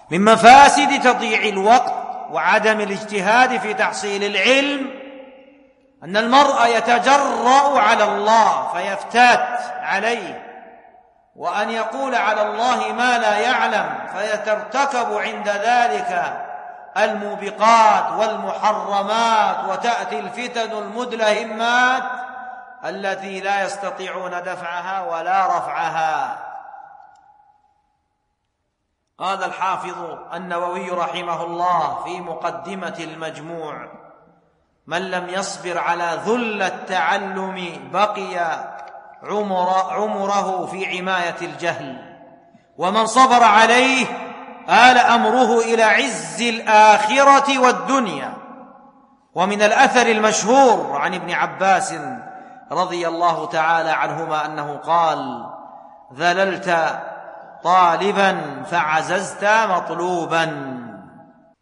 من مفاسد تضييع الوقت وعدم الاجتهاد في تحصيل العلم أن المرء يتجرأ على الله فيفتات عليه، وأن يقول على الله ما لا يعلم فيترتكب عند ذلك الموبقات والمحرمات، وتأتي الفتن المدلهمات التي لا يستطيعون دفعها ولا رفعها. قال الحافظ النووي رحمه الله في مقدمة المجموع: من لم يصبر على ذل التعلم بقي عمره في عماية الجهل، ومن صبر عليه آل أمره إلى عز الآخرة والدنيا. ومن الأثر المشهور عن ابن عباس رضي الله تعالى عنهما أنه قال: ذللت طالبا فعززت مطلوبا.